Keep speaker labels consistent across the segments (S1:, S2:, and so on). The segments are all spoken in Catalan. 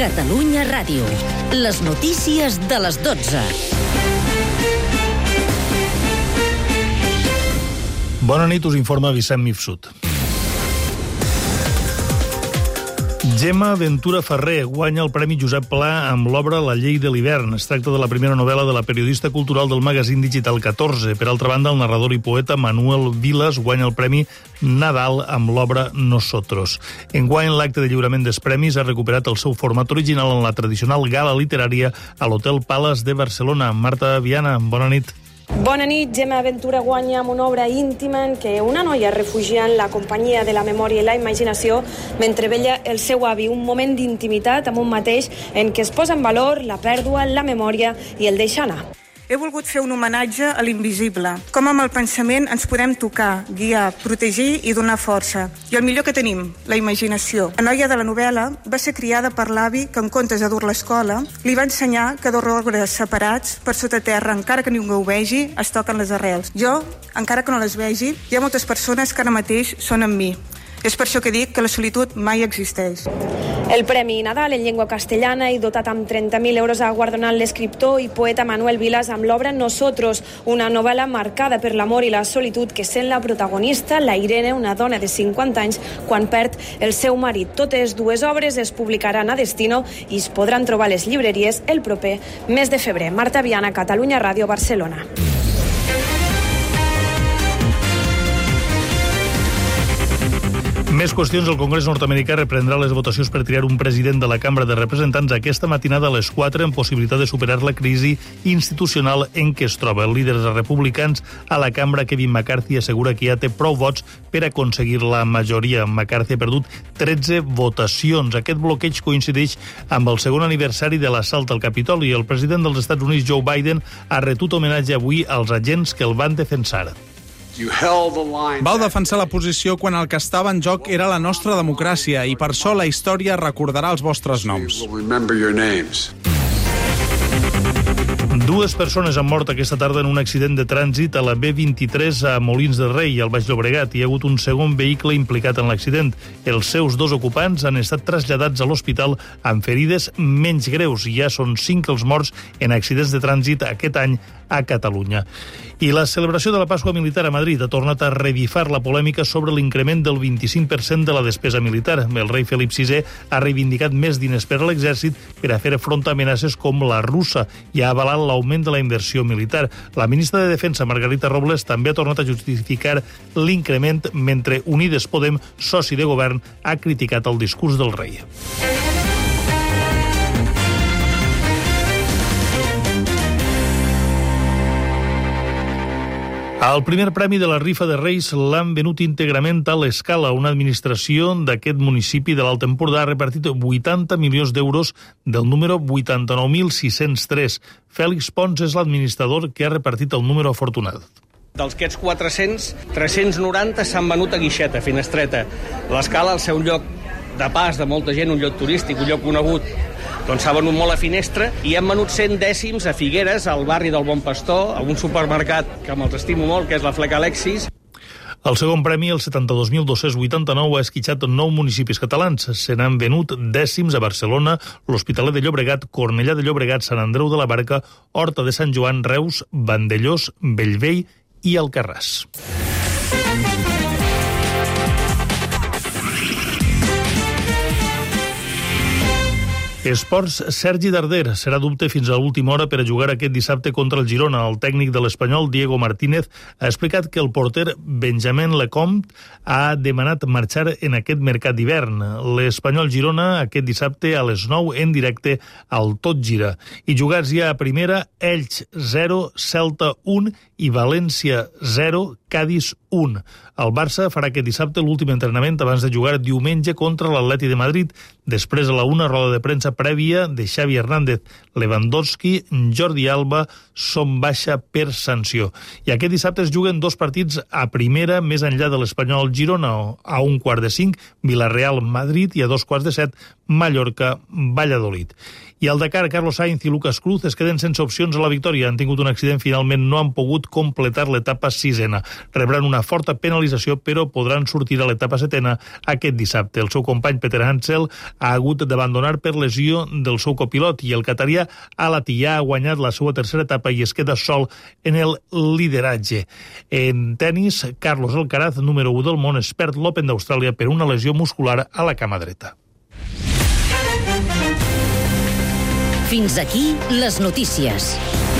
S1: Catalunya Ràdio. Les notícies de les 12.
S2: Bona nit, us informa Vicent Mifsud. Gemma Ventura Ferrer guanya el Premi Josep Pla amb l'obra La llei de l'hivern. Es tracta de la primera novel·la de la periodista cultural del magazín digital 14. Per altra banda, el narrador i poeta Manuel Vilas guanya el Premi Nadal amb l'obra Nosotros. Enguany, l'acte de lliurament dels premis ha recuperat el seu format original en la tradicional gala literària a l'Hotel Palace de Barcelona. Marta Viana, bona nit.
S3: Bona nit. Gemma Ventura guanya amb una obra íntima en què una noia es refugia en la companyia de la memòria i la imaginació mentre vella el seu avi, un moment d'intimitat amb un mateix en què es posa en valor la pèrdua, la memòria i el deixar anar.
S4: He volgut fer un homenatge a l'invisible, com amb el pensament ens podem tocar, guiar, protegir i donar força. I el millor que tenim, la imaginació. La noia de la novel·la va ser criada per l'avi que, en comptes de dur a l'escola, li va ensenyar que dos arbres separats per sota terra, encara que ningú ho vegi, es toquen les arrels. Jo, encara que no les vegi, hi ha moltes persones que ara mateix són amb mi. És per això que dic que la solitud mai existeix.
S3: El Premi Nadal en llengua castellana i dotat amb 30.000 euros ha guardonat l'escriptor i poeta Manuel Vilas amb l'obra Nosotros, una novel·la marcada per l'amor i la solitud que sent la protagonista, la Irene, una dona de 50 anys, quan perd el seu marit. Totes dues obres es publicaran a Destino i es podran trobar a les llibreries el proper mes de febrer. Marta Viana, Catalunya Ràdio, Barcelona.
S2: Més qüestions. El Congrés nord-americà reprendrà les votacions per triar un president de la Cambra de Representants aquesta matinada a les 4 amb possibilitat de superar la crisi institucional en què es troba. El líder dels republicans a la Cambra, Kevin McCarthy, assegura que ja té prou vots per aconseguir la majoria. McCarthy ha perdut 13 votacions. Aquest bloqueig coincideix amb el segon aniversari de l'assalt al Capitoli i el president dels Estats Units, Joe Biden, ha retut homenatge avui als agents que el van defensar.
S5: Vau defensar la posició quan el que estava en joc era la nostra democràcia i per això la història recordarà els vostres noms.
S2: Dues persones han mort aquesta tarda en un accident de trànsit a la B23 a Molins de Rei, al Baix Llobregat. Hi ha hagut un segon vehicle implicat en l'accident. Els seus dos ocupants han estat traslladats a l'hospital amb ferides menys greus. Ja són 5 els morts en accidents de trànsit aquest any a Catalunya. I la celebració de la Pasqua Militar a Madrid ha tornat a revifar la polèmica sobre l'increment del 25% de la despesa militar. El rei Felip VI ha reivindicat més diners per a l'exèrcit per a fer front a amenaces com la russa i ha avalat l'augment de la inversió militar. La ministra de Defensa, Margarita Robles, també ha tornat a justificar l'increment, mentre Unides Podem, soci de govern, ha criticat el discurs del rei. El primer premi de la rifa de Reis l'han venut íntegrament a l'Escala. Una administració d'aquest municipi de l'Alt Empordà ha repartit 80 milions d'euros del número 89.603. Fèlix Pons és l'administrador que ha repartit el número afortunat.
S6: Dels aquests 400, 390 s'han venut a Guixeta, a Finestreta. L'Escala, al seu lloc de pas de molta gent, un lloc turístic, un lloc conegut, doncs s'ha venut molt a Finestra i hem venut 100 dècims a Figueres, al barri del Bon Pastor, a un supermercat que me'ls estimo molt, que és la Fleca Alexis.
S2: El segon premi, el 72.289, ha esquitxat 9 municipis catalans. Se n'han venut dècims a Barcelona, l'Hospitalet de Llobregat, Cornellà de Llobregat, Sant Andreu de la Barca, Horta de Sant Joan, Reus, Vandellós, Bellvei i Alcarràs. Esports, Sergi Darder serà dubte fins a l'última hora per a jugar aquest dissabte contra el Girona. El tècnic de l'Espanyol, Diego Martínez, ha explicat que el porter Benjamin Lecomte ha demanat marxar en aquest mercat d'hivern. L'Espanyol Girona aquest dissabte a les 9 en directe al Tot Gira. I jugats ja a primera, Elx 0, Celta 1 i València 0, Cádiz 1. El Barça farà aquest dissabte l'últim entrenament abans de jugar diumenge contra l'Atleti de Madrid. Després a la 1, roda de premsa prèvia de Xavi Hernández. Lewandowski, Jordi Alba són baixa per sanció. I aquest dissabte es juguen 2 partits a primera, més enllà de l'Espanyol Girona, a 1:45, Villarreal Madrid, i a 2:15, Mallorca Valladolid. I al Dakar, Carlos Sainz i Lucas Cruz es queden sense opcions a la victòria. Han tingut un accident, finalment no han pogut completar l'etapa 6a. Rebran una forta penalització, però podran sortir a l'etapa 7a aquest dissabte. El seu company Peter Hansel ha hagut d'abandonar per lesió del seu copilot i el catarià Al-Attiyah ha guanyat la seva tercera etapa i es queda sol en el lideratge. En tenis, Carlos Alcaraz, número 1 del món, es perd l'Open d'Austràlia per una lesió muscular a la cama dreta.
S1: Fins aquí les notícies.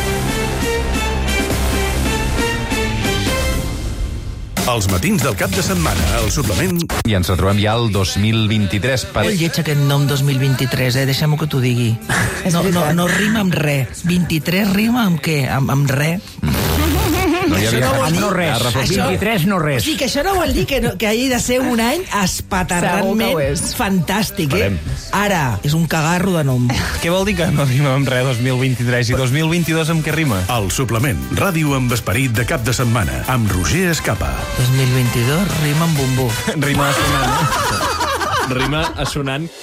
S7: Els matins del cap de setmana, al suplement...
S8: I ens trobem ja al 2023.
S9: El lleig aquest nom 2023, deixem-ho que t'ho digui. No rima amb res. 23 rima amb què? Amb res?
S8: No hi havia...
S10: No res. 23 no res.
S9: O sigui, que això no vol dir que hagi de ser un any espaterrantment fantàstic, Ara, és un cagarro de nom.
S5: Què vol dir que no rima amb res 2023 i 2022 amb què rima?
S7: El suplement, ràdio amb esperit de cap de setmana, amb Roger Escapa.
S9: 2022 rima amb bombó.
S5: Rima assonant. Rima assonant.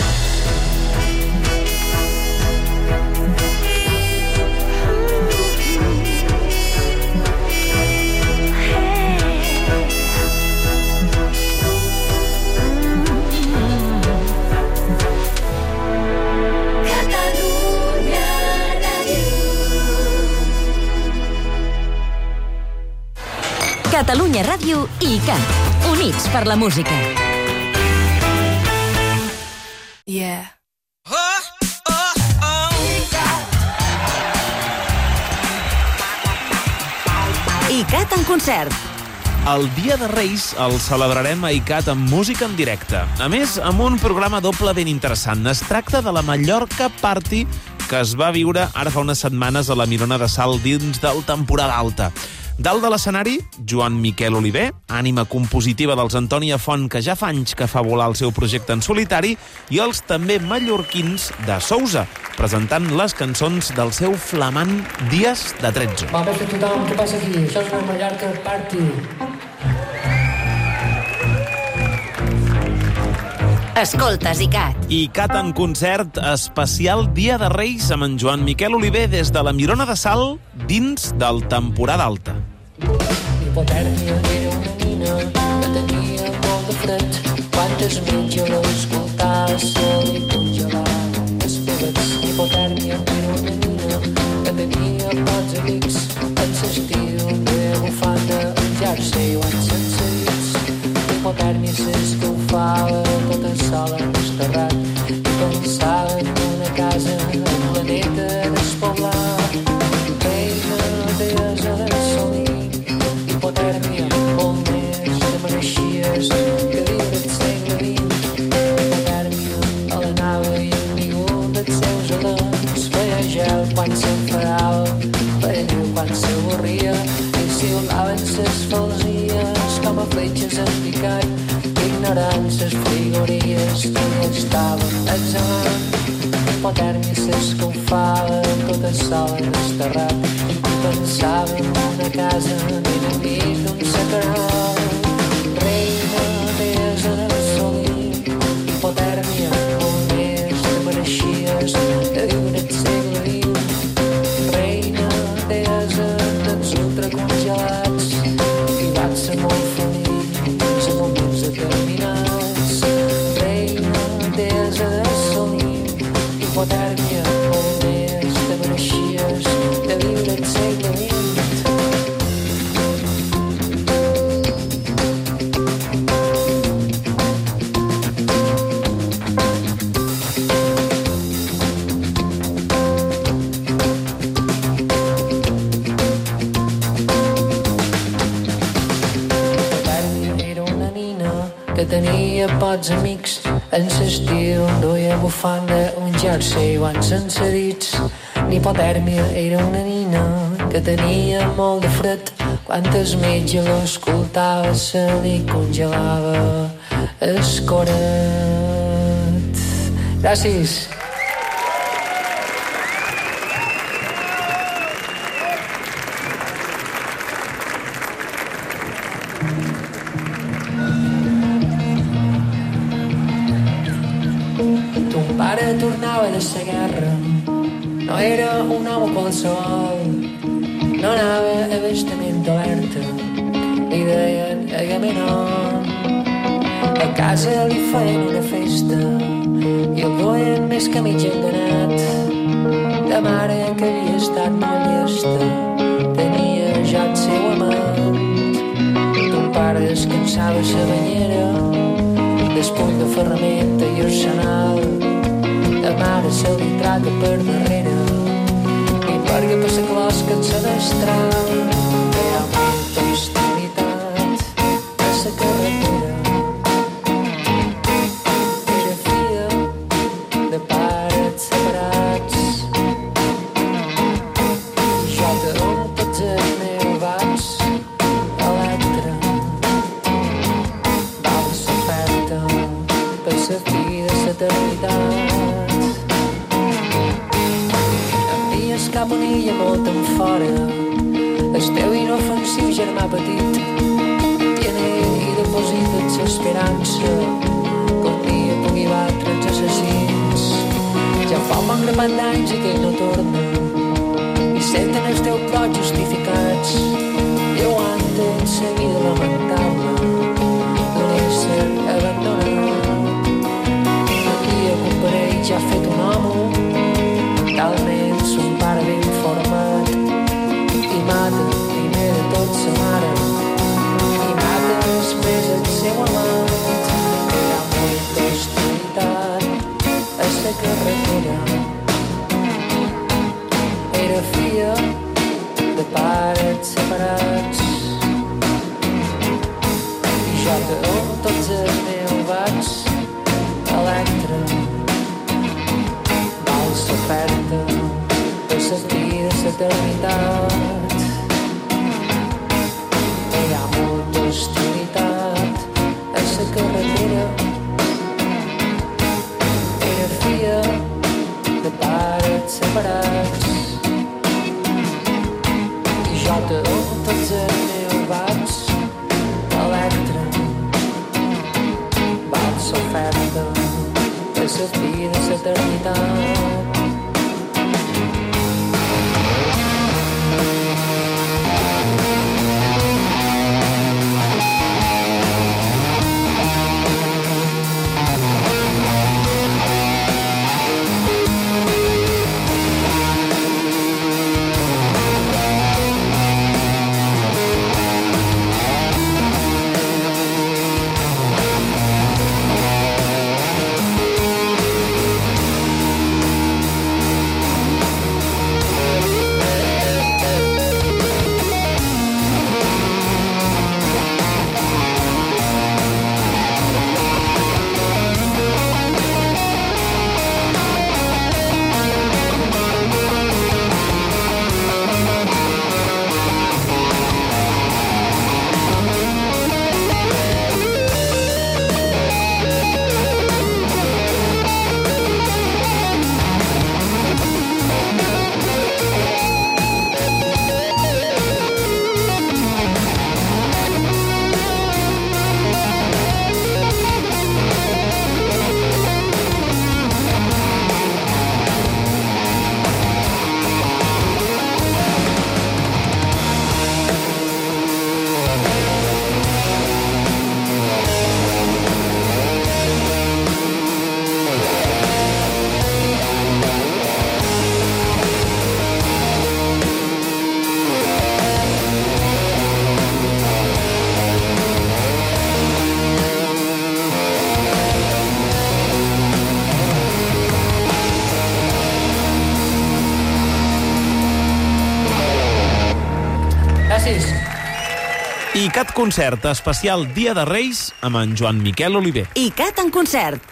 S1: Catalunya Ràdio i ICAT. Units per la música.
S11: Yeah.
S1: ICAT en concert.
S5: El Dia de Reis el celebrarem a ICAT amb música en directe. A més, amb un programa doble ben interessant. Es tracta de la Mallorca Party que es va viure ara fa unes setmanes a la Mirona de Salt dins del Temporada Alta. Dalt de l'escenari, Joan Miquel Oliver, ànima compositiva dels Antònia Font, que ja fa anys que fa volar el seu projecte en solitari, i els també mallorquins de Sousa, presentant les cançons del seu flamant Dies de 13.
S11: Va, bé, tothom, què passa aquí? Això és una Mallorca Party.
S1: Escoltes ICAT.
S5: ICAT en concert especial Dia de Reis amb en Joan Miquel Oliver des de la Mirona de Salt dins del Temporada Alta.
S11: Hipotèrmia era una nina que tenia molt de fred. Quantes mitja l'escoltava se li congelaven els pebets. Hipotèrmia era una nina que tenia pocs amics en l'estiu de bufanda, un jersei o en sense dits. Hipotèrmia s'escalfava tota sola en el terrat i pensava en una casa al planeta despoblat. Reina deessa del Solí, hipotèrmia, molt més te mereixies que viure el segle XX. Hipotèrmia a la nau i en ningú dels seus alens feia gel quan s'enfadava, feia neu quan s'avorria i xiulaven ses falsies com a fletxes en picat. Ignorant ses frigories que hi estaven exhalant. Hipotèrmia s'escalfava tota sola en el terrat i pensava en una casa ben enmig d'un sacral. Reina deessa del Solí, hipotèrmia, molt més te mereixies de viure el segle XX. Reina deessa dels ultracongelats i vaig ser molt feliç en moments determinats. Reina deessa del Solí, hipotèrmia, molt més te mereixies de viure el segle XX. Que tenia pocs amics en l'estiu, duia bufanda, un jersei o en sense dits. L'hipotèrmia era una nina que tenia molt de fred. Quantes metge l'escoltava se li congelava el coret. Gràcies. Mon pare tornava de la guerra, no era un home qualsevol, no anava a vestament oberta, li deien Agamenon. A casa li feien una festa i el duien més que mig enganat. La mare, que havia estat molt llesta, tenia ja el seu amant. Ton pare descansava a la banyera, despull de ferramenta i arsenal. La mare se li trata per darrere i perquè per la closca en la destral. Hi ha molta hostilitat a la carretera. Era filla de pares separats. Jo te dono tots els meus bats electre. Va de l'oferta per la fi de l'eternitat. Envies cap on ella molt en fora el teu inofensiu germà petit. Tiene i deposita't l'esperança que un dia pugui batre els assassins. Ja fa un grapat d'anys i que ell no torna i senten els teus plots justificats i aguanten la vida lamentable d'un ésser abandonat. Un dia que un parell ja ha fet un home, talment son pare ben format, i mata primer de tot sa mare i mata després el seu amant. Hi ha molta hostilitat a la carretera. Era filla de pares separats i jo te dono tots els meus bats electre. Val l'oferta per la fi de l'eternitat. Hi ha molta hostilitat a la carretera. Era filla de pares separats i jo te dono tots els meus bats electre. Val l'oferta per la fi de l'eternitat.
S5: ICAT Concert, especial Dia de Reis, amb en Joan Miquel Oliver.
S1: ICAT en concert.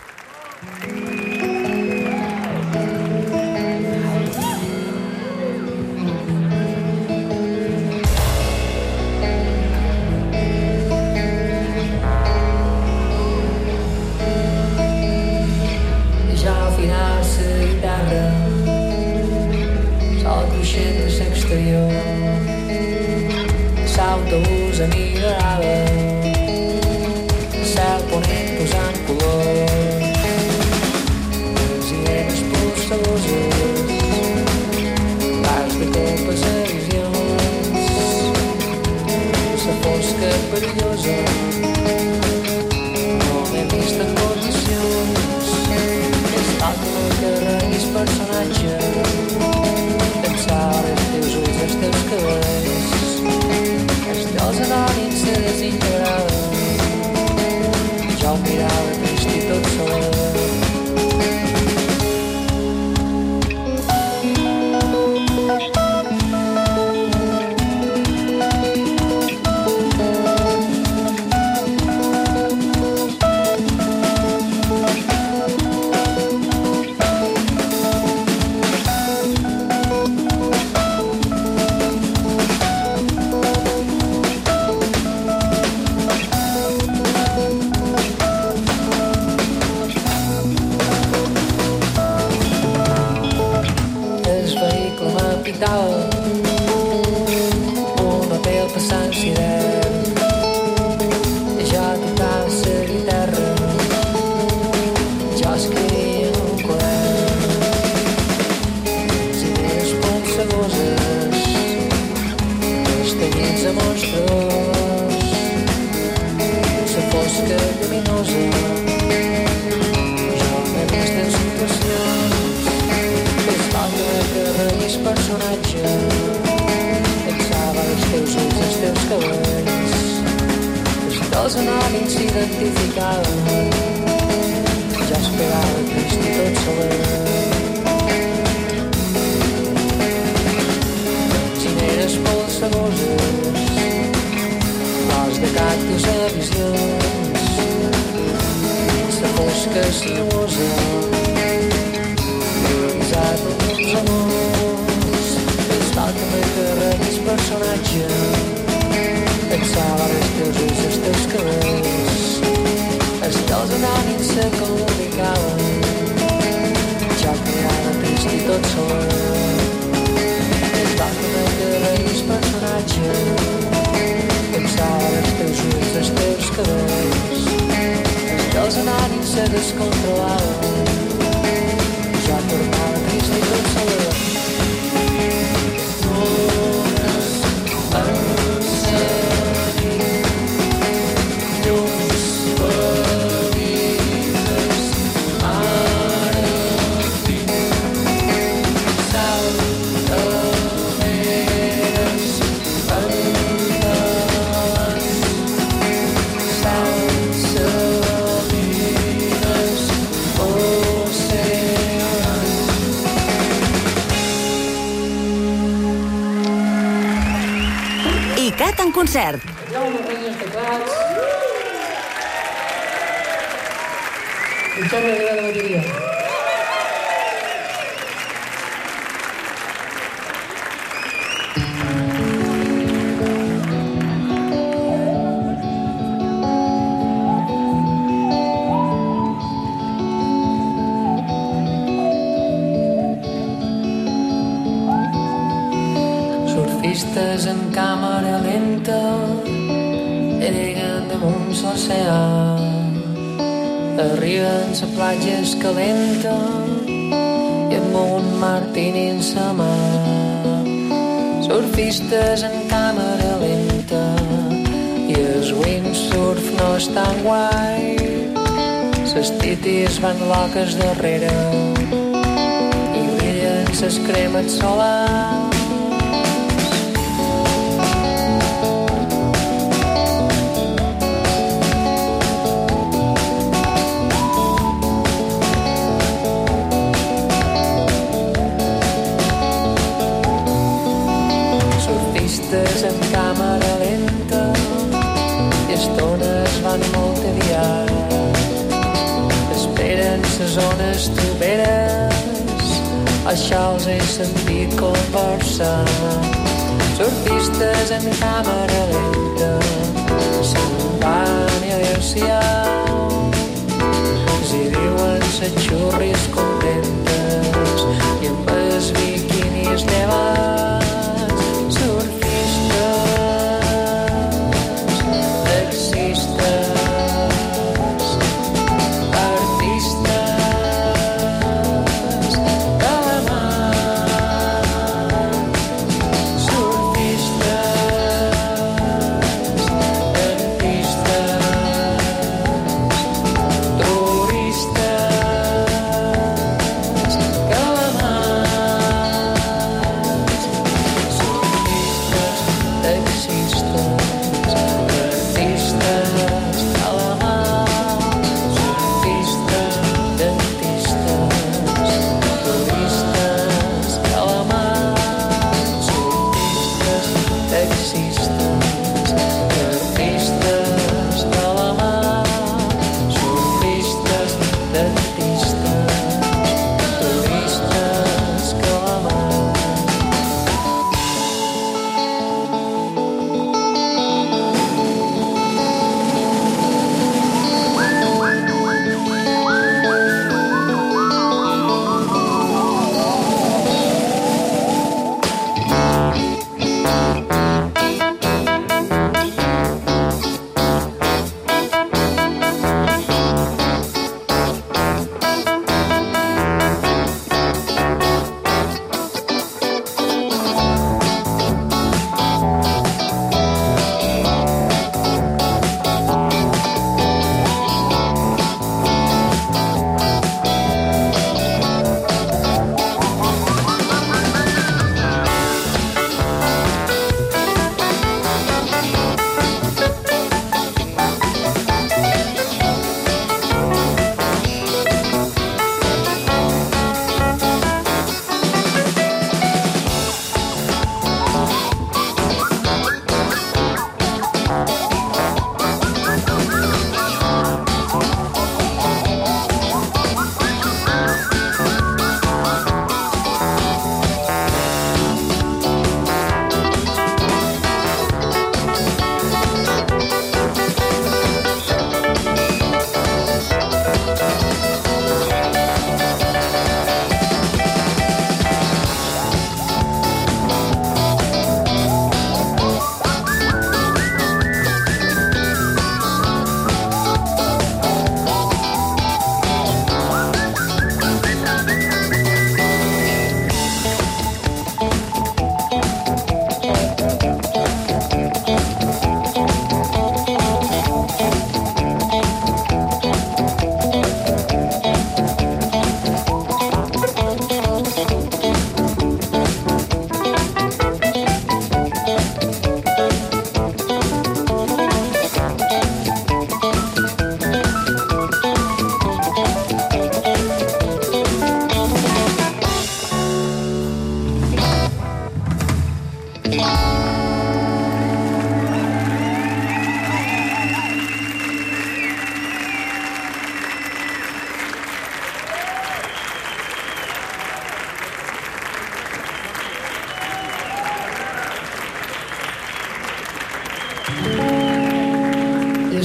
S11: Ja al final la guitarra sol cruixent de l'exterior. L'autobús emigrava, el cel ponent posant color. s'identificava, ja esperava trist i tot soler. Cineres polsegoses, flors de cactus a visions, la fosca sinuosa, realitzat uns amors. Estat en el carrer del personatge, pensava les teus ulls, els teus cabells, els teus anònims se comunicaven, ja creava trist i tot soler. Estat en el carrer del personatge, pensava les teus ulls, els teus cabells, els teus anònims se descontrolaven, ja tornava trist i tot soler.
S1: ICAT en concert.
S11: Jaume Renyes teclats. Victòria Aguilar de bateria. Surfistes en càmera lenta naveguen damunt l'oceà, arriben a platja escalenta i amb un martini en sa mà. Surfistes en càmera lenta i el windsurf no és tan guai, ses titis van loques darrere i brillen ses cremes solars. En càmera lenta i estones van molt aviat, esperen ses zones toberes, això els he sentit conversar. Surfistes en càmera lenta se'n van i adeu-siau, si diuen ses xurris contentes i amb els biquinis llevats.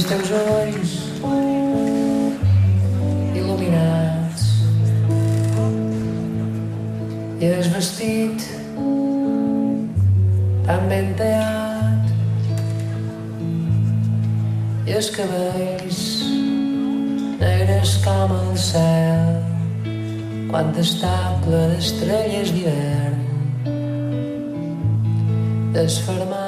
S11: teus ulls il·luminats i el vestit tan ben tallat i els cabells negres com el cel quan està ple d'estrelles d'hivern desfermat.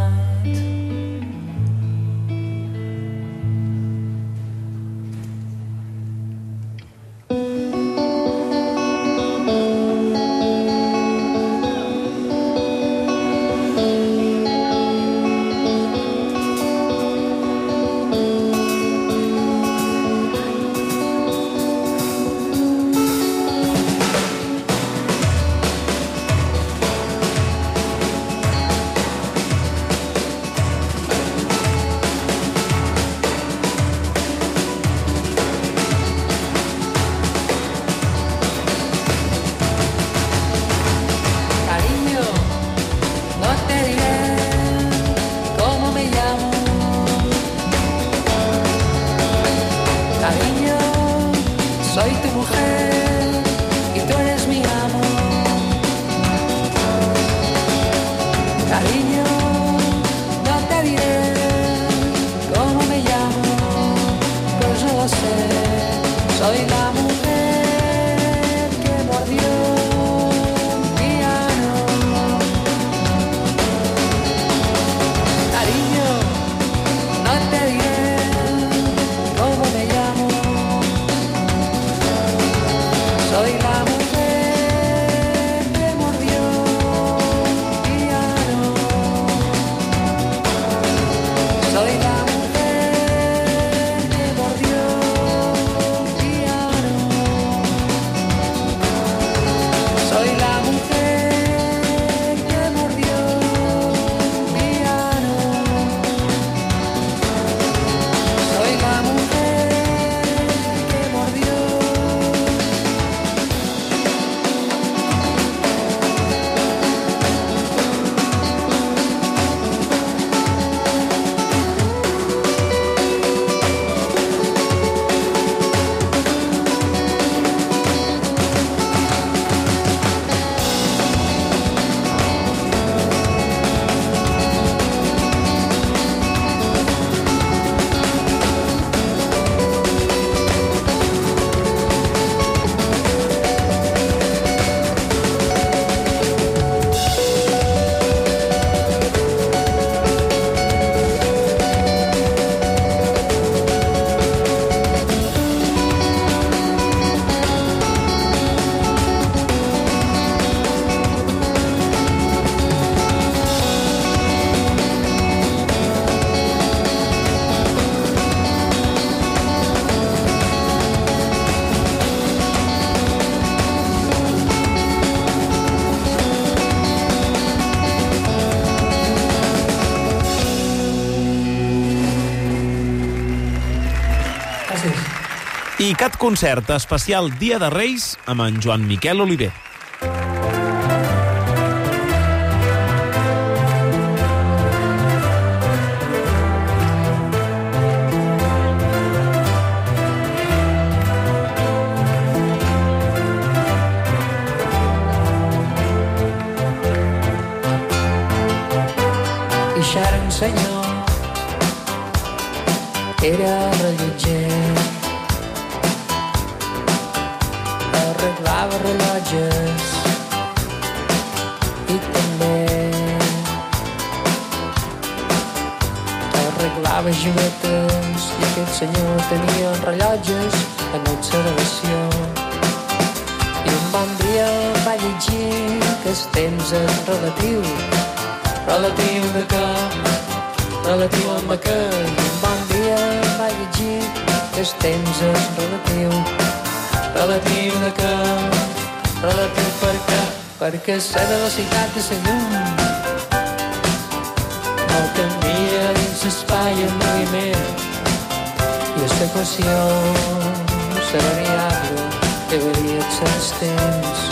S12: Soy tu mujer y tú eres mi amor. Cariño, no te diré cómo me llamo, pues yo lo sé. Soy la mujer que mordió un piano. Cariño, no te diré cómo me llamo. Soy la mujer que mordió un piano. Soy la mujer que mordió un piano. Soy la mujer que mordió un piano. Soy la mujer que mordió.
S5: I Cat Concert especial Dia de Reis amb en Joan Miquel Oliver.
S12: Això era un senyor, era rellotger, arreglava rellotges i també arreglava juguetes, i aquest senyor tenia rellotges en observació. I un bon dia va llegir que el temps és relatiu. Relatiu de què? Relatiu amb què? I un bon dia va llegir que el temps és relatiu. Relatiu de què? Relatiu per què? Perquè la velocitat de la llum no canvia dins l'espai en moviment i aquesta equació la variable que varia els temps.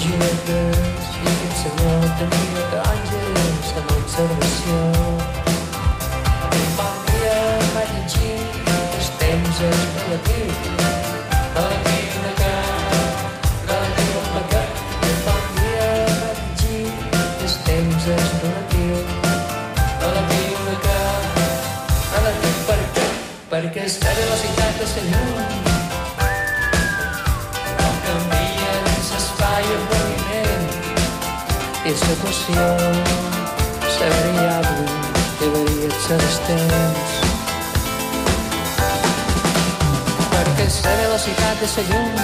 S12: giletes i aquest senyor tenia granges en observació. Un bon dia va llegir que els temps és relatiu de què, relatiu a què. Un bon dia va llegir que els temps és relatiu de què, relatiu per què, perquè és la velocitat de la llum i l'equació la variable que varia els temps. Perquè la velocitat de la llum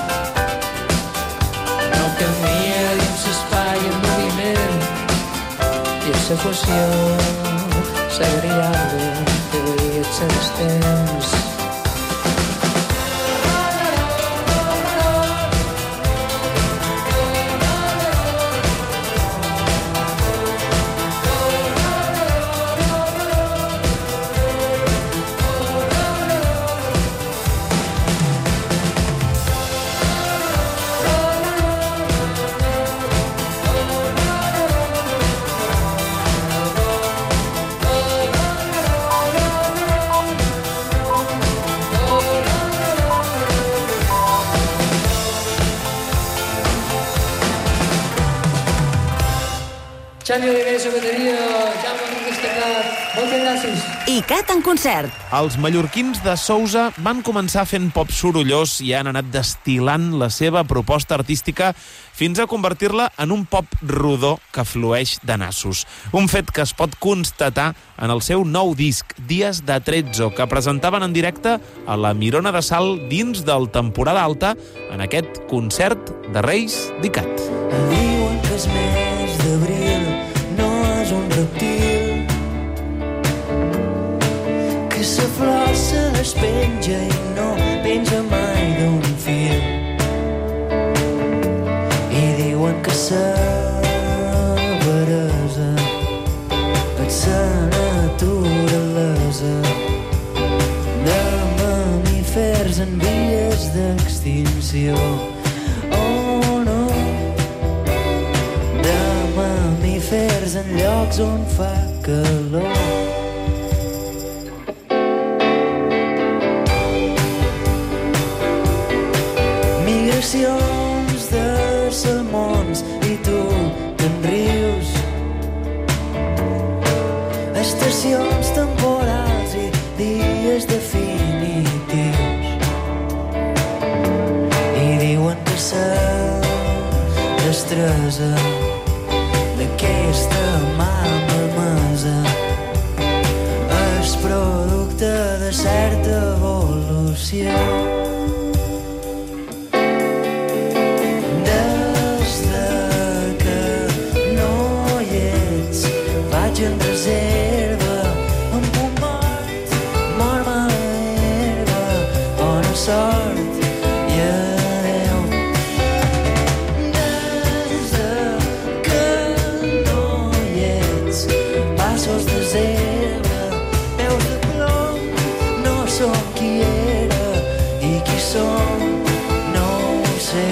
S12: no canvia dins l'espai en moviment i l'equació la variable que varia els temps. Xavi Oliveres, bateria, Jaume Rodríguez teclat. Moltes gràcies.
S1: ICAT en concert.
S5: Els mallorquins de Sousa van començar fent pop sorollós i han anat destil·lant la seva proposta artística fins a convertir-la en un pop rodó que flueix de nassos. Un fet que es pot constatar en el seu nou disc, Dies de Trezzo, que presentaven en directe a la Mirona de Salt dins del Temporada Alta en aquest concert de Reis d'ICAT.
S13: Diuen que és mes d'abril no és un reptil, que sa flor se despenja i no penja mai d'un fil, i diuen que sa veresa és sa naturalesa de mamífers en vies d'extinció. Mamífers en llocs on fa calor. Migracions de salmons i tu te'n rius. Estacions temporals i dies definitius. I diuen que sa destresa d'aquesta mà malmesa és producte de certa evolució. Des que no hi ets vaig en reserva amb un mort, mort mala herba, bona sort i adeu. Passos de zebra, peus de plom, no som qui era i qui som, no ho sé.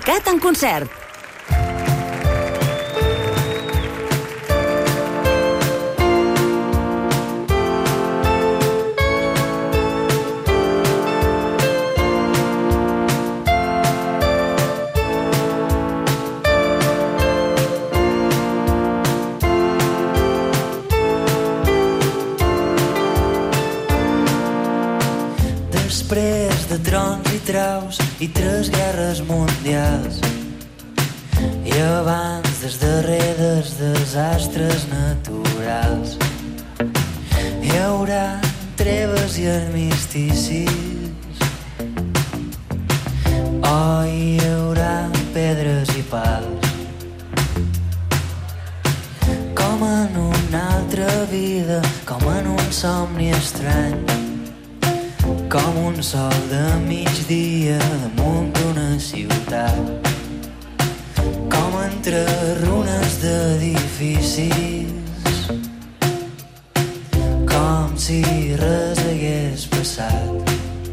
S1: ICAT en concert.
S13: Després de trons i traus i 3 guerres mundials i abans dels darrers desastres naturals hi haurà treves i armisticis, hi haurà pedres i pals, com en una altra vida, com en un somni estrany, com un sol de migdia damunt d'una ciutat, com entre runes d'edificis, com si res hagués passat.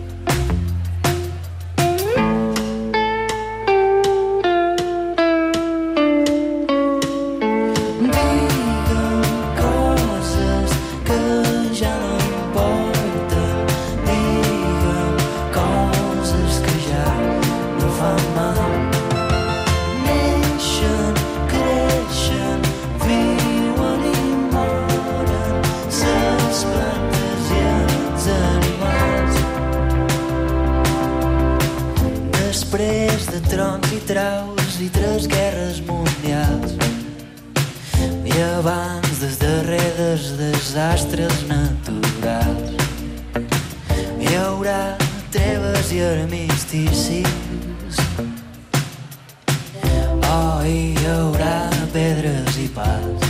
S13: Després de trons i traus i 3 guerres mundials i abans dels darrers desastres naturals hi haurà treves i armisticis, hi haurà pedres i pals.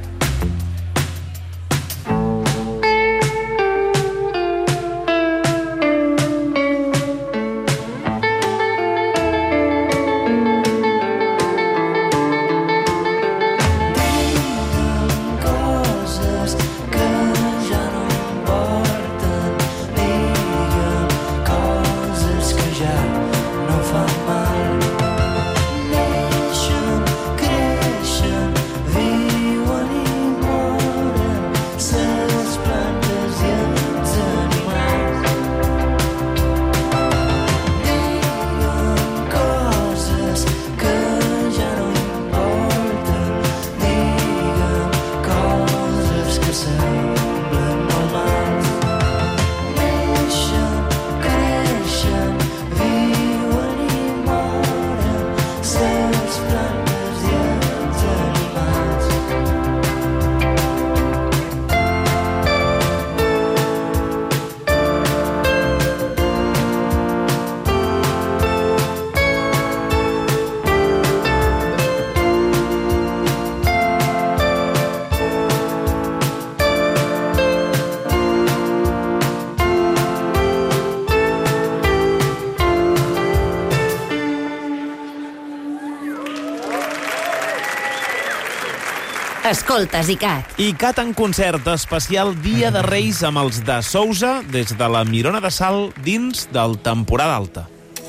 S1: Escoltes ICAT.
S5: ICAT en concert especial Dia de Reis amb els de Sousa des de la Mirona de Salt dins del Temporada Alta.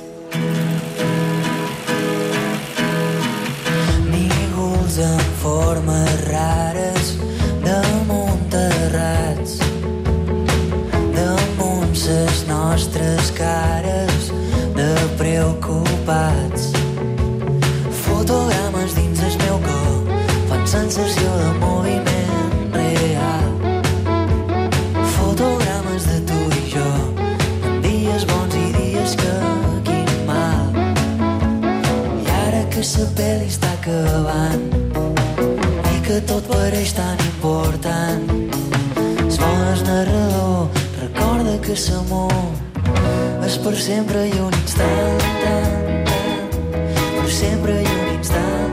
S13: Nígols en formes rares damunt terrats, damunt ses nostres cares de preocupats, fotogrames dins el meu cor, sensació de moviment real, fotogrames de tu i jo en dies bons i dies que quin mal, i ara que sa pel·li està acabant i que tot pareix tan important, es bon el narrador recorda que l'amor és per sempre i un instant, per sempre i un instant,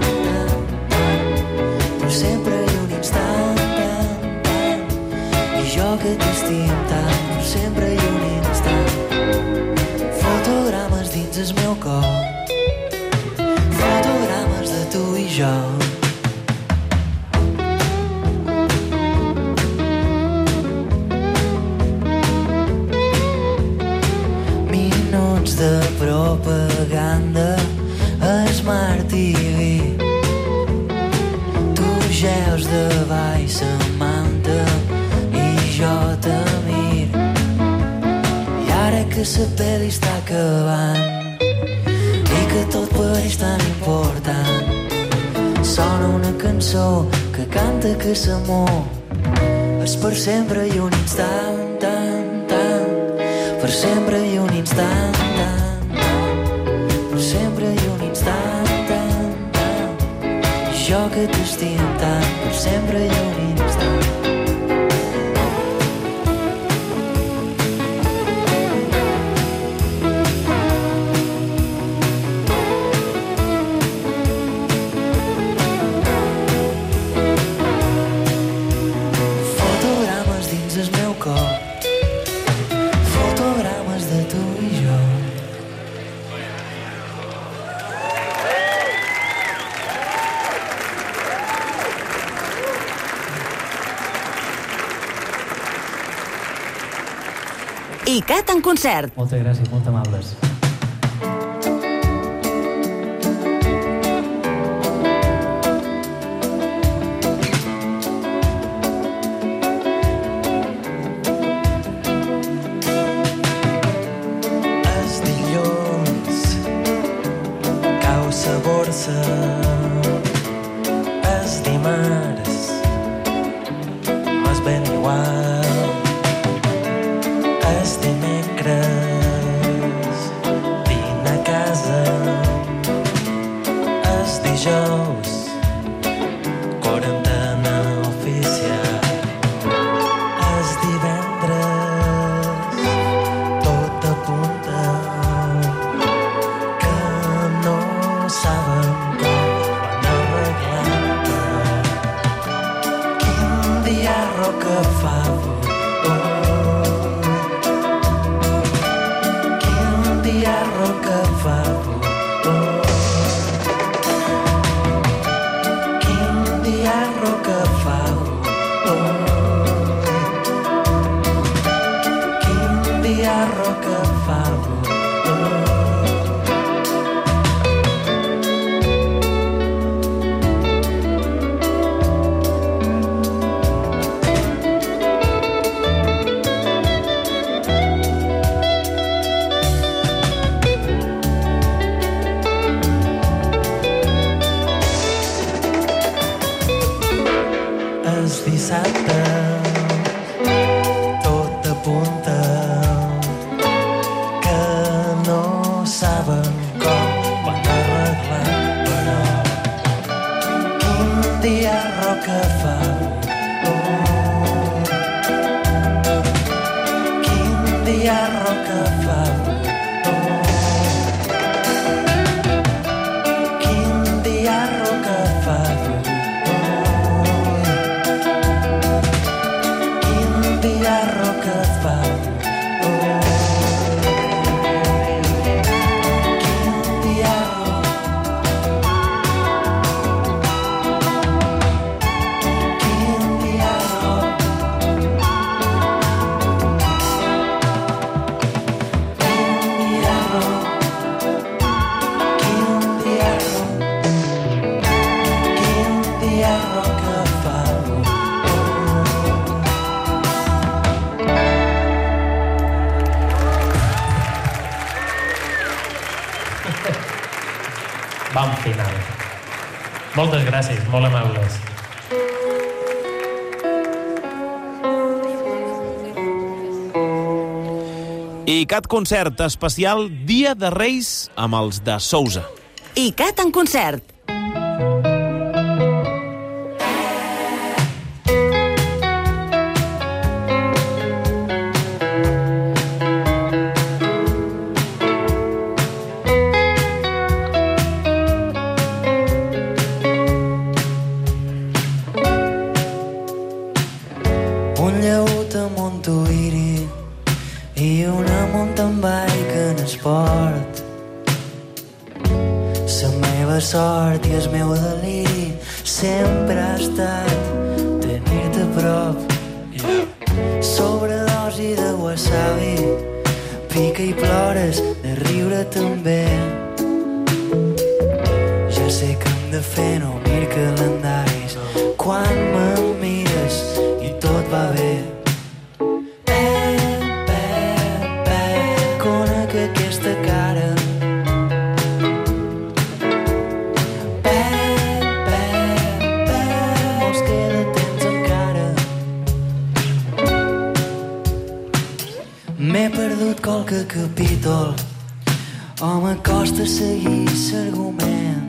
S13: sempre i un instant, i jo que t'estim tant, per sempre i un instant. Fotogrames dins el meu cor, fotogrames de tu i jo. Minuts de propaganda, el flors de ball, Samantha, i jo te mir. I ara que la pel·li està acabant i que tot pareix tan important, sona una cançó que canta que l'amor és per sempre i un instant, tant, tant, per sempre i un instant, tant, tant, per sempre i un instant, tant, tant, i jo que t'estim tant, per sempre i un instant.
S1: ICAT en concert.
S10: Moltes gràcies, molt amables.
S13: És dilluns, cau sa borsa, és dimarts, m'és ben igual. És dimecres, vine a casa. És dijous, quarantena oficial. És divendres, tot apunta que no saben com arreglar. Quin diarro que fa dissabte, tot apunta que no saben com arreglar, però quin diarro que fa, quin diarro que fa, quin diarro que fa.
S10: Bon final. Moltes gràcies, molt amables.
S5: ICAT Concert especial Dia de Reis amb els de Sousa.
S1: ICAT en concert.
S13: Un llaüt a Montuïri i una mountain bike en esport. La meva sort i el meu deliri sempre ha estat tenir-te a prop. Sobredosi de wasabi, pica i plores, de riure també. Ja sé que hem de fer no mir calendaris, quan me mires i tot va bé. Conec aquesta cara. Mos queda temps encara. M'he perdut qualque capítol, o m'acosta a seguir l'argument.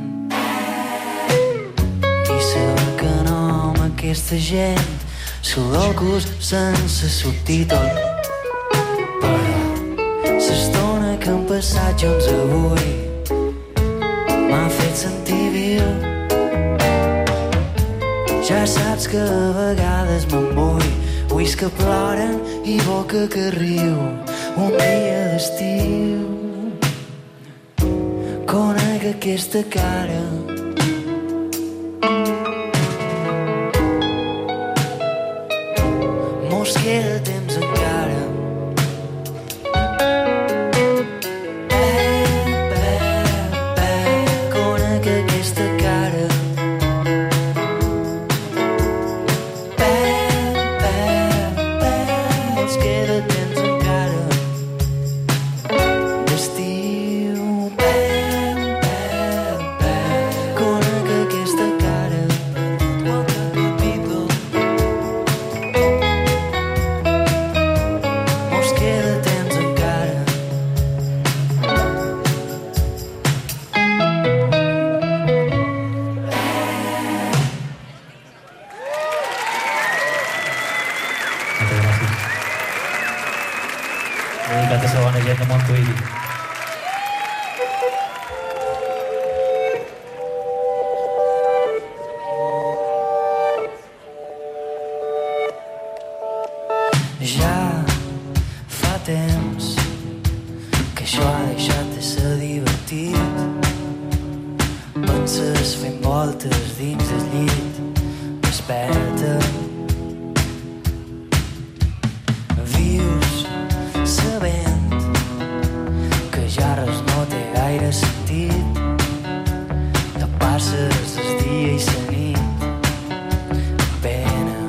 S13: I saber que no amb aquesta gent solocos sense subtítol. Però l'estona que hem passat junts avui m'ha fet sentir viu. Ja saps que a vegades me'n vull, ulls que ploren i boca que riu. Un dia d'estiu conec aquesta cara. Mos queda temps encara. Conec aquesta cara. Mos queda temps encara. D'estiu. Conec aquesta cara. Mos queda temps encara.
S10: Dedicat a la bona gent de Montuïri.
S13: Ja fa temps que això ha deixat de ser divertit. Penses fent voltes dins del llit. Desperta. Vius sabent que ja res no té gaire sentit. Te passes el dia i la nit amb pena.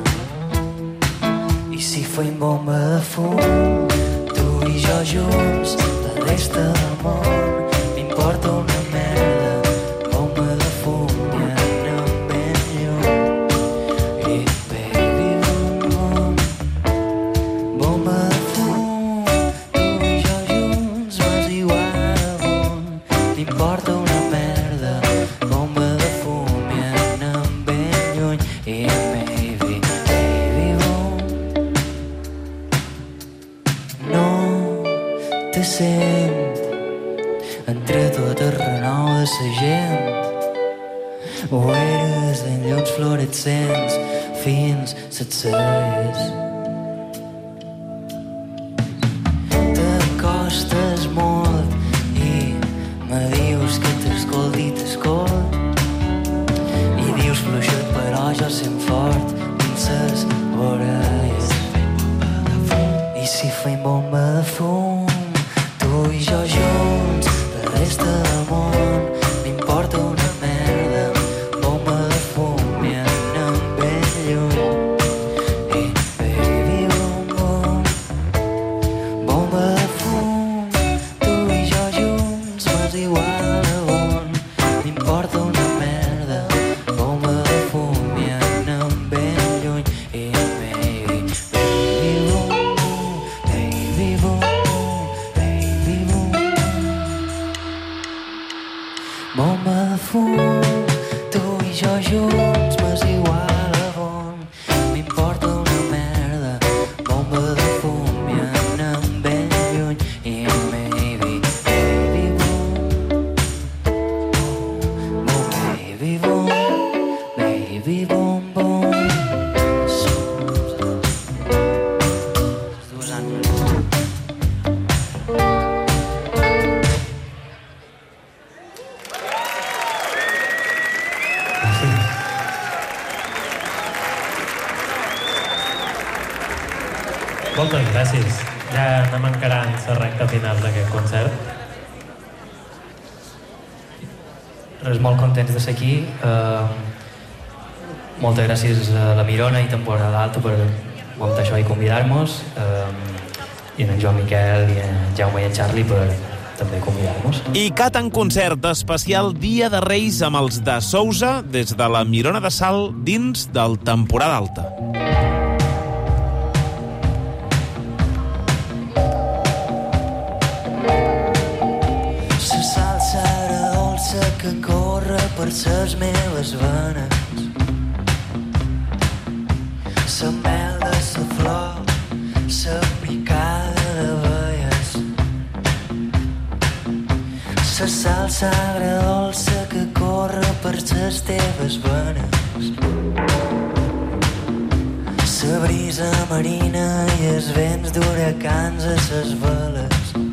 S13: I si fem bomba de fum, tu i jo junts, la resta del món m'importa una merda. Bomba de fum i anem ben lluny. I baby boom boom. Bomba de fum, tu i jo junts, m'és igual on m'importa una merda. Bomba de fum i anem ben lluny. I maybe, baby boom. No te sent entre tot el renou de sa gent. O eres de llums fluorescents fins set celles. T'acostes molt i me dius que t'escolt i t'escolt. I dius fluixet però jo sent fort dins ses orelles. I si fem bomba de fum, tu i jo junts, la resta del món m'importa una merda. Bomba de fum i anem ben lluny. I baby boom boom. Bomba de fum, tu i jo junts, m'és igual on m'importa una merda. Bomba de fum i anem ben lluny. I baby, baby boom boom, baby boom boom, baby boom. Bomba de fum, tu i jo junts, m'és igual on m'importa una merda. Bomba de fum i anem ben lluny. I maybe, baby boom, boom, baby boom, baby boom boom. Dos anys.
S10: Moltes gràcies. Ja anem encarant la recta final d'aquest concert.
S14: Res, molt contents de ser aquí.
S10: Moltes gràcies a la Mirona i Temporada Alta per muntar això i convidar-nos, i en Joan Miquel i en Jaume i en Charlie per també convidar-nos.
S5: ICAT en concert especial Dia de Reis amb els de Sousa des de la Mirona de Salt dins del Temporada Alta.
S13: La salsa agradolça que corre per ses meves venes, la mel de sa flor, la picada de veies. La salsa agradolça que corre per ses teves venes, la brisa marina i els vents d'huracans a ses veles.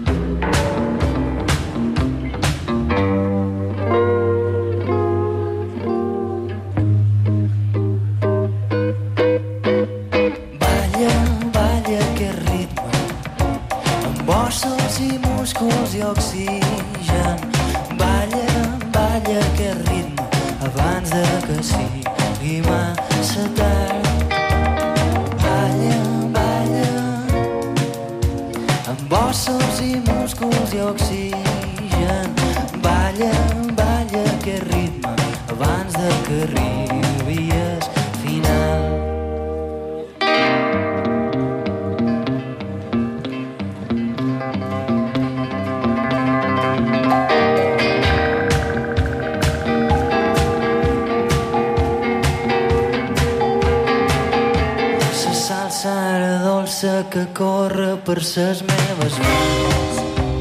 S13: I oxigen, balla, balla aquest ritme abans de que sigui massa tard. Balla, balla, amb ossos i músculs i oxigen, balla, balla aquest ritme abans de que arribi el final. Que corre per ses meves mans,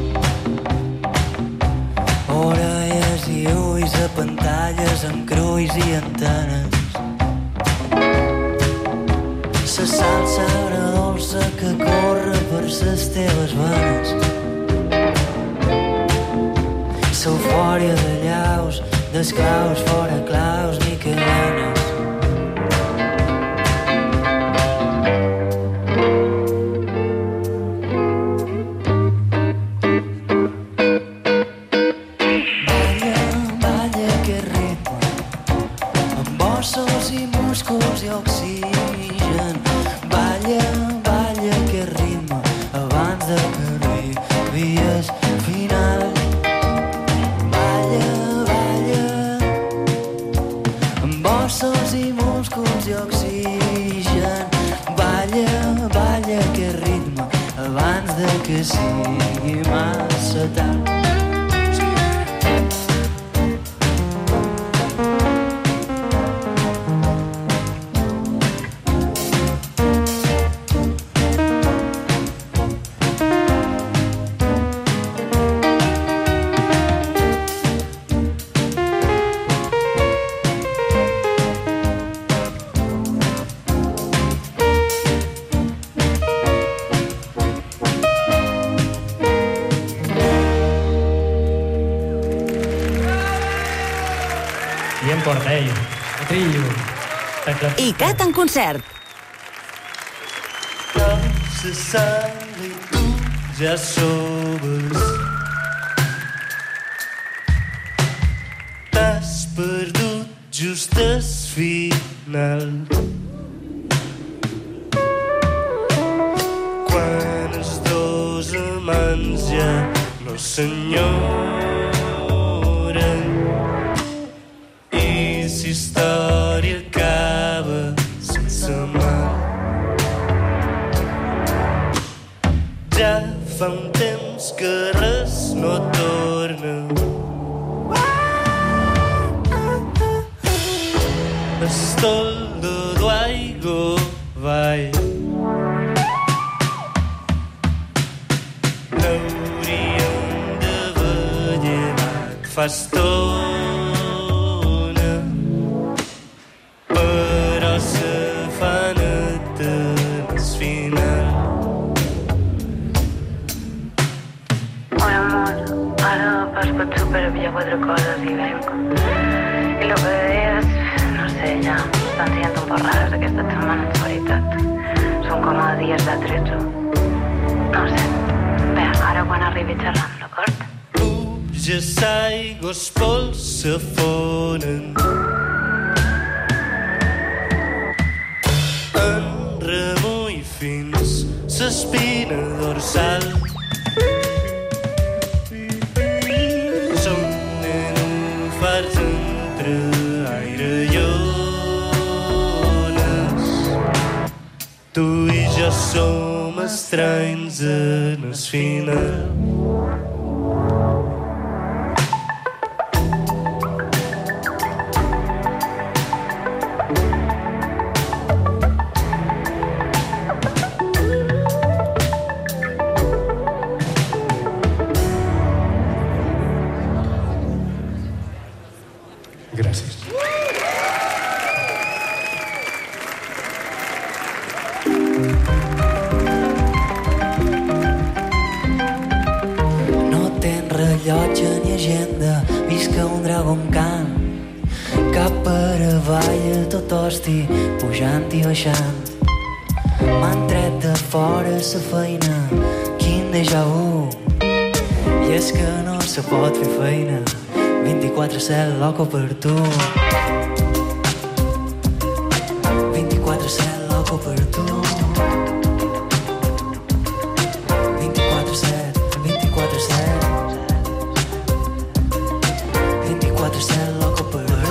S13: orelles i ulls a pantalles amb crulls i antenes. La salsa agradolça que corre per ses teves venes, l'eufòria de llaus, d'esclaus fora claus ni cadenes.
S1: ICAT en concert.
S13: Se sal i tu ja sobes. T'has perdut just al final. Quan els dos amants ja no s'enyoren i si història acaba sense mal. Ja fa un temps que res no torna. El toldo d'aigua vai. L'hauríem d'haver llevat fa estona, però se fa net al final.
S14: Hola, amor. Ara pot superar quatre coses i venc. I el que és, no sé, ja estan sent un poc rares aquestes setmanes, veritat. Són com a dies de 13. No sé. Bé, ara quan arribi xerrant, d'acord?
S13: Pluges, aigües, pols s'afonen.
S15: remull fins l'espina dorsal. Som nenúfars entre aire i ones. Tu i jo som estranys en el final.
S16: Gràcies.
S13: No tens rellotge ni agenda, visca un dragon can. Cap per avall a tot hosti, pujant i baixant. M'han tret de fora sa feina, quin déjà vu. I és que no se pot fer feina 24/7 loco per tu. 24/7 loco per tu. 24/7, 24/7. 24/7 loco per tu.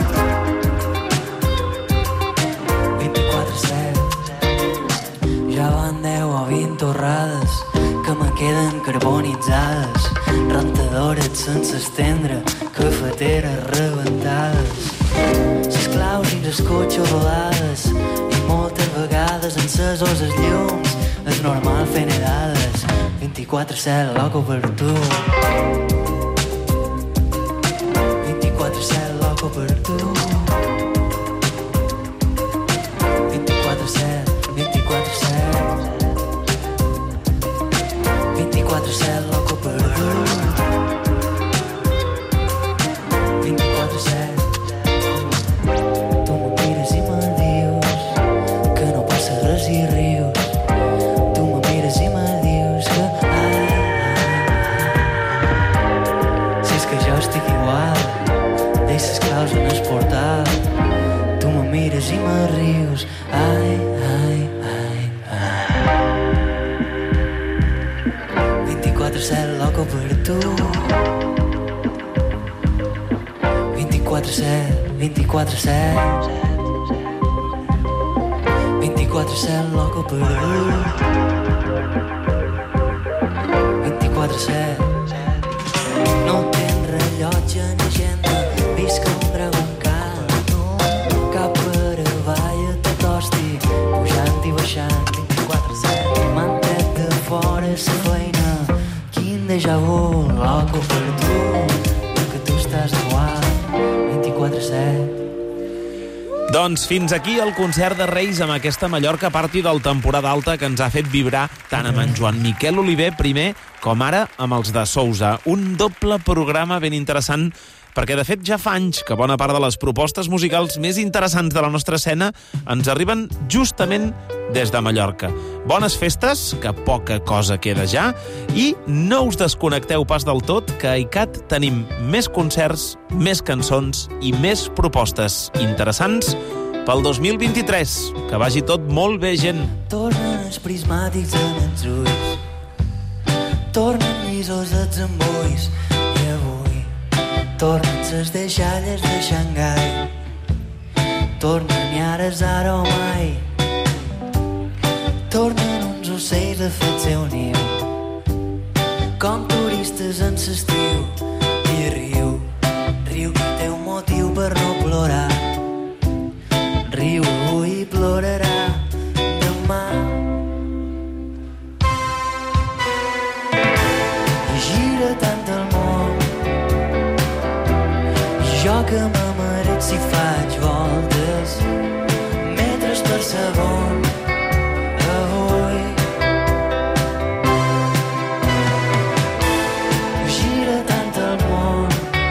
S13: 24/7. Ja van 10 o 20 torrades que me queden carbonitzades. Rentadores sense estendre, cafeteres rebentades. Les claus i les cotxabolades i moltes vegades encesos els llums. És normal fer nedades 24/7 loco per tu. 24/7 loco per tu. 24/7, 24/7. 24/7 loco per tu. 24/7. Tu me mires i me dius que no passa res i rius. Tu me mires i me dius que si és que jo estic igual, deixa les claus en el portal. Tu me mires i me rius. Ai, ai, ai, ai. 24/7 loco per tu. 24/7, 24/7. 24/7 loco per tu. 24/7. No tens rellotge ni agenda, visca un dragon can. Cap per avall a tot hosti, pujant i baixant. 24/7. M'han tret de fora sa feina, quin déjà vu, loco per tu. Que tu estàs igual 24/7.
S5: Doncs fins aquí el concert de Reis amb aquesta Mallorca Party del temporada alta que ens ha fet vibrar tant amb en Joan Miquel Oliver primer com ara amb els de Sousa. Un doble programa ben interessant perquè, de fet, ja fa anys que bona part de les propostes musicals més interessants de la nostra escena ens arriben justament des de Mallorca. Bones festes, que poca cosa queda ja, i no us desconnecteu pas del tot, que a ICAT tenim més concerts, més cançons i més propostes interessants pel 2023. Que vagi tot molt bé, gent.
S13: Tornen els prismàtics en els ulls, tornen llisos els embulls, i avui tornen les deixalles de Xangai, tornen i ara és ara o mai, tornen uns ocells a fer el seu niu, com turistes en l'estiu, i riu, riu que té un motiu per no plorar, riu avui i plorarà demà. I gira tant el món, jo que m'amaret si faig voltes, metres per segon, avui. Gira tant el món,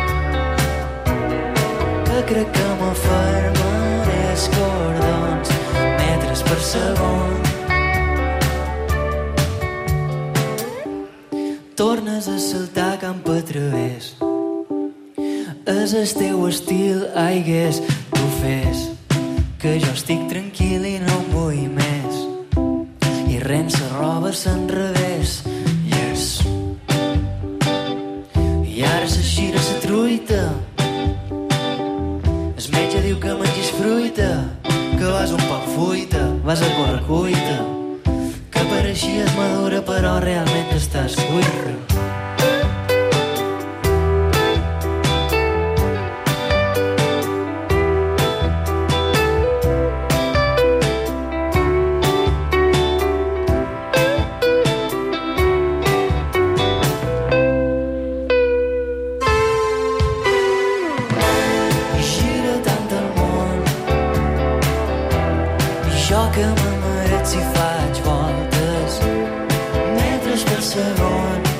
S13: que crec que m'afermaré els cordons, metres per segon. Tornes a saltar camp a través, és el teu estil, I guess. Tu fes que jo estic tranquil i no em vull més. fruita, vas a correcuita, que pareixies madura però realment estàs cuita. Jo que m'amaret si faig voltes, metres per segon.